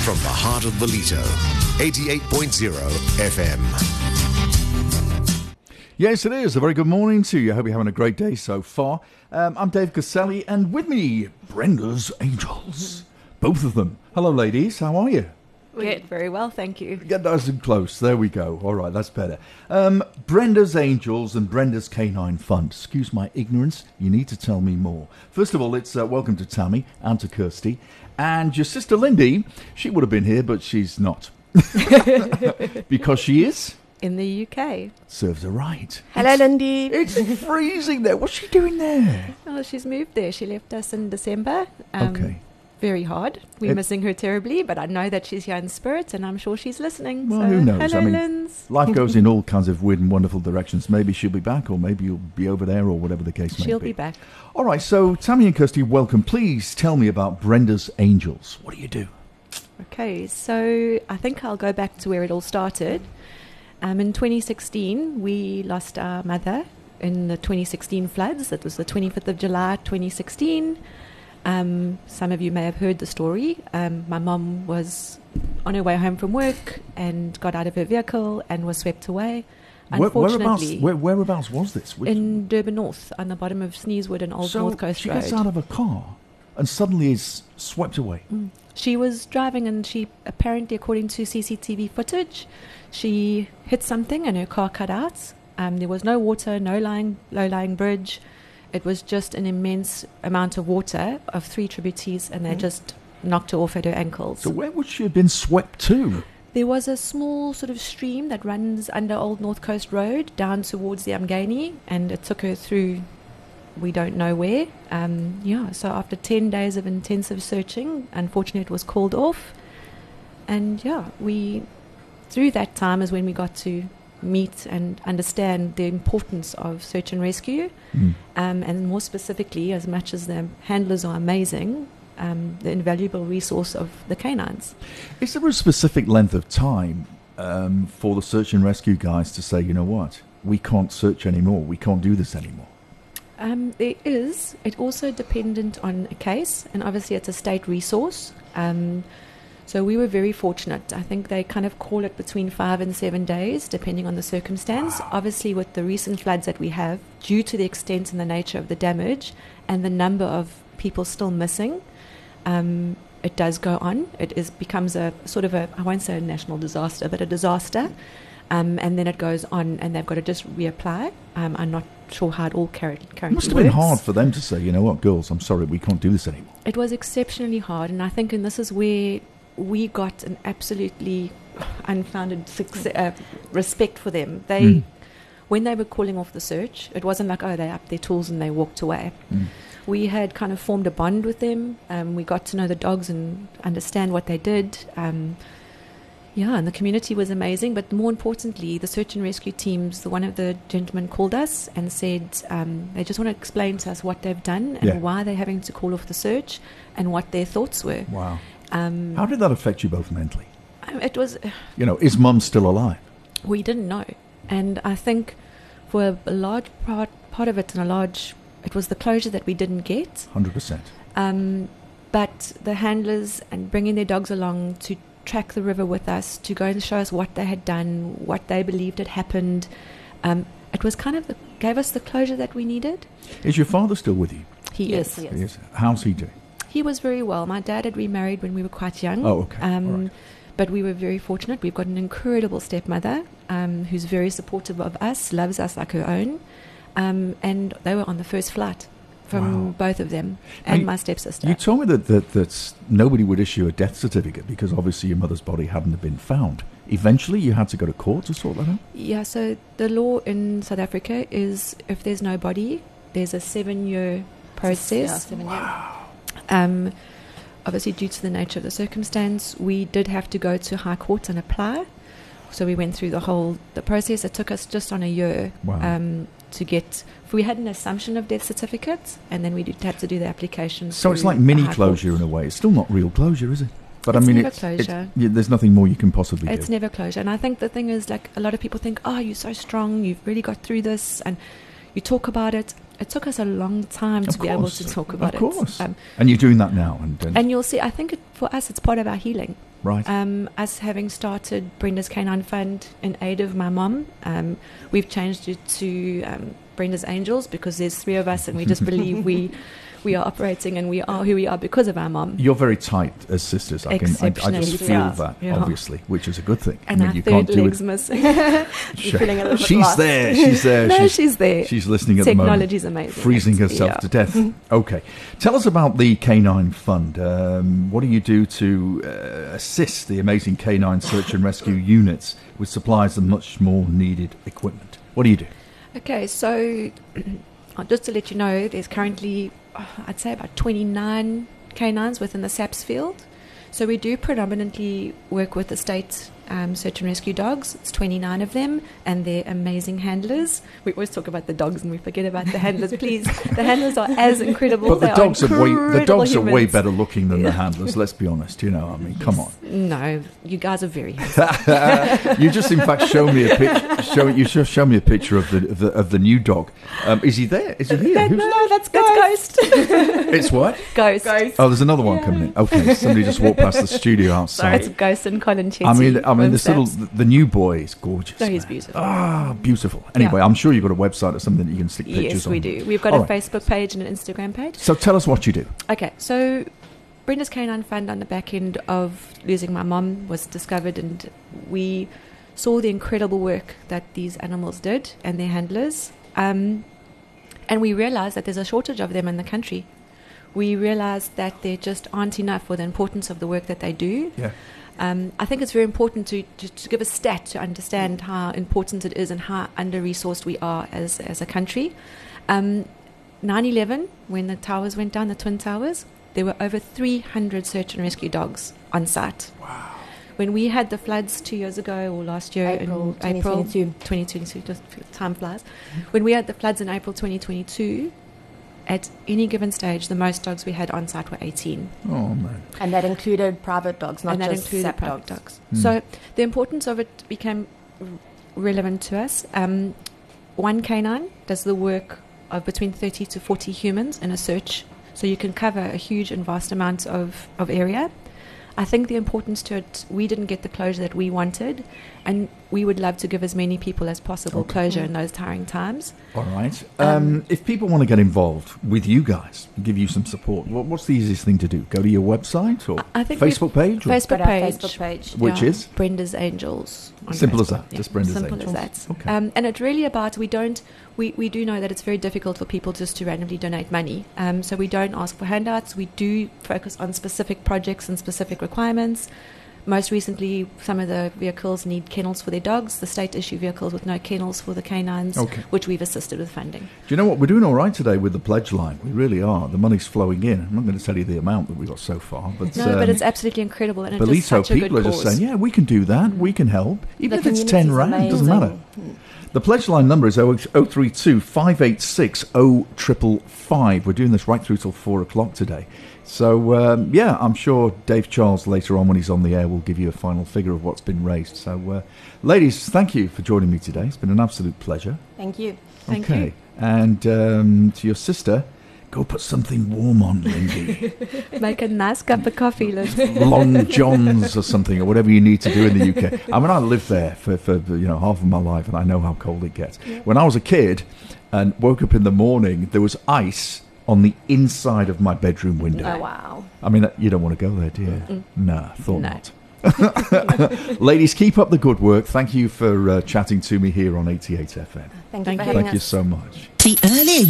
from the heart of Ballito, 88.0 FM. Yes, it is. A very good morning to you. I hope you're having a great day so far. I'm Dave Caselli, and with me, Brenda's Angels. Both of them. Hello, ladies. How are you? Good, very well, thank you. Get nice and close. There we go. All right, that's better. Brenda's Angels and Brenda's Canine Fund. Excuse my ignorance. You need to tell me more. First of all, it's welcome to Tammy and to Kirsty. And your sister Lindy, she would have been here, but she's not. Because she is... in the UK. Serves her right. Hello, Lindy. It's freezing there. What's she doing there? Oh, she's moved there. She left us in December. Okay. Very hard. We're missing her terribly, but I know that she's here in spirit, and I'm sure she's listening. Well, so, who knows? Hello, I mean, Linz. life goes in all kinds of weird and wonderful directions. Maybe she'll be back, or maybe you'll be over there, or whatever the case may be. She'll be back. All right, so Tammy and Kirsty, welcome. Please tell me about Brenda's Angels. What do you do? Okay, so I think I'll go back to where it all started. In 2016, we lost our mother in the 2016 floods. That was the 25th of July, 2016. Some of you may have heard the story. My mum was on her way home from work and got out of her vehicle and was swept away. Unfortunately, whereabouts was this? in Durban North, on the bottom of Sneezewood and Old North Coast Road. So she gets out of a car and suddenly is swept away. She was driving and she apparently, according to CCTV footage, she hit something and her car cut out. There was no water, no low-lying bridge. It was just an immense amount of water of 3 tributaries, and they just knocked her off at her ankles. So where would she have been swept to? There was a small sort of stream that runs under Old North Coast Road down towards the Umgeni, and it took her through we don't know where. So after 10 days of intensive searching, unfortunately it was called off. And through that time is when we got to meet and understand the importance of search and rescue, and more specifically, as much as the handlers are amazing, the invaluable resource of the canines. Is there a specific length of time for the search and rescue guys to say, you know what, we can't search anymore, we can't do this anymore? There is. It's also dependent on a case, and obviously it's a state resource. So we were very fortunate. I think they kind of call it between 5 and 7 days, depending on the circumstance. Wow. Obviously, with the recent floods that we have, due to the extent and the nature of the damage and the number of people still missing, it does go on. Becomes a sort of I won't say a national disaster, but a disaster. And then it goes on, and they've got to just reapply. I'm not sure how it all currently works. It must have been hard for them to say, you know what, girls, I'm sorry, we can't do this anymore. It was exceptionally hard, and I think, and this is where we got an absolutely unfounded respect for them. When they were calling off the search, it wasn't like, they upped their tools and they walked away. We had kind of formed a bond with them. We got to know the dogs and understand what they did. And the community was amazing. But more importantly, the search and rescue teams, one of the gentlemen called us and said they just want to explain to us what they've done and why they're having to call off the search and what their thoughts were. Wow. How did that affect you both mentally? It was... is Mum still alive? We didn't know. And I think for a large part of it, it was the closure that we didn't get. 100%. But the handlers and bringing their dogs along to track the river with us, to go and show us what they had done, what they believed had happened, it was kind of gave us the closure that we needed. Is your father still with you? He is. How's he doing? He was very well. My dad had remarried when we were quite young. Oh, okay. All right. But we were very fortunate. We've got an incredible stepmother who's very supportive of us, loves us like her own. And they were on the first flight from both of them and my stepsister. You told me that nobody would issue a death certificate because obviously your mother's body hadn't been found. Eventually you had to go to court to sort that out? Yeah, so the law in South Africa is if there's no body, there's a 7-year process. 7 years. Wow. Obviously, due to the nature of the circumstance, we did have to go to High Court and apply. So we went through the process. It took us just on a year to get... We had an assumption of death certificates, and then we had to do the application. So it's like mini closure in a way. It's still not real closure, is it? But it's never closure. There's nothing more you can possibly do. It's never closure. And I think the thing is, like, a lot of people think, you're so strong, you've really got through this, and you talk about it. It took us a long time to be able to talk about it. Of course. And you're doing that now. And you'll see, I think for us, it's part of our healing. Right. Us having started Brenda's Canine Fund in aid of my mom, we've changed it to Brenda's Angels because there's 3 of us and we just believe we are operating and we are who we are because of our mom. You're very tight as sisters. I just feel that, obviously, which is a good thing. And our third leg's missing. Feeling a little bit She's lost. there. She's there. No, she's there. She's listening at the moment. Technology's amazing. Freezing herself to death. Okay. Tell us about the Canine Fund. What do you do to assist the amazing canine search and rescue units with supplies and much more needed equipment? What do you do? Okay, so just to let you know, there's currently, I'd say, about 29 canines within the SAPS field. So we do predominantly work with the state search and rescue dogs. It's 29 of them, and they're amazing handlers. We always talk about the dogs and we forget about the handlers. Please, the handlers are as incredible. But the dogs are way humans. better looking than the handlers. Let's be honest. You know, I mean, come on. No, you guys are very handsome. You just, in fact, show me a picture. Show me a picture of the new dog. Is he there? Is he here? No, that's Ghost. It's what? Ghost. Oh, there's another one coming in. Okay, somebody just walked past the studio outside. It's Ghost and Colin Chetty. I mean, the new boy is gorgeous. No, he's man. beautiful. Beautiful. Anyway, I'm sure you've got a website or something that you can stick pictures Yes, on. we do. We've got All a Facebook page and an Instagram page. So tell us what you do. Okay, so Brenda's Canine Fund on the back end of losing my mum was discovered, and we saw the incredible work that these animals did and their handlers. And we realized that there's a shortage of them in the country. We realized that there just aren't enough for the importance of the work that they do. Yeah. I think it's very important to give a stat to understand how important it is and how under-resourced we are as a country. 9/11, when the towers went down, the Twin Towers, there were over 300 search and rescue dogs on site. Wow. When we had the floods 2 years ago, or last year April in April 2022, just time flies. When we had the floods in April 2022, at any given stage, the most dogs we had on site were 18. Oh, man. And that included private dogs, not And that just included SAP private dogs. dogs. So the importance of it became relevant to us. One canine does the work of between 30 to 40 humans in a search, so you can cover a huge and vast amount of area. I think the importance to it, we didn't get the closure that we wanted, and we would love to give as many people as possible closure in those tiring times. All right. If people want to get involved with you guys, give you some support, what's the easiest thing to do? Go to your website or I think Facebook page? Or Facebook Got our page. Facebook page. Which is? Brenda's Angels. on Simple as Facebook. that, just Brenda's Simple Angels. as that. Okay. And it's really about, we do know that it's very difficult for people just to randomly donate money. So we don't ask for handouts. We do focus on specific projects and specific requirements. Most recently, some of the vehicles need kennels for their dogs. The state issue vehicles with no kennels for the canines, which we've assisted with funding. Do you know what? We're doing all right today with the pledge line. We really are. The money's flowing in. I'm not going to tell you the amount that we've got so far. But, but it's absolutely incredible. And it's Belito, just such a good people are just cause. saying, yeah, we can do that. We can help. Even if it's 10 community's rand, it doesn't amazing. matter. The pledge line number is 032 586 0555. We're doing this right through till 4 o'clock today. So, I'm sure Dave Charles later on when he's on the air will give you a final figure of what's been raised. So, ladies, thank you for joining me today. It's been an absolute pleasure. Thank you. Thank you. And to your sister, go put something warm on, Lindy. Make a nice cup of coffee, Liz. Long Johns or something, or whatever you need to do in the UK. I mean, I lived there for half of my life, and I know how cold it gets. Yeah. When I was a kid and woke up in the morning, there was ice on the inside of my bedroom window. Oh, wow. I mean, you don't want to go there, do you? Nah, thought No. not. Ladies, keep up the good work. Thank you for chatting to me here on 88 FM. Thank you for Thank you. having Thank us. you so much. The earlier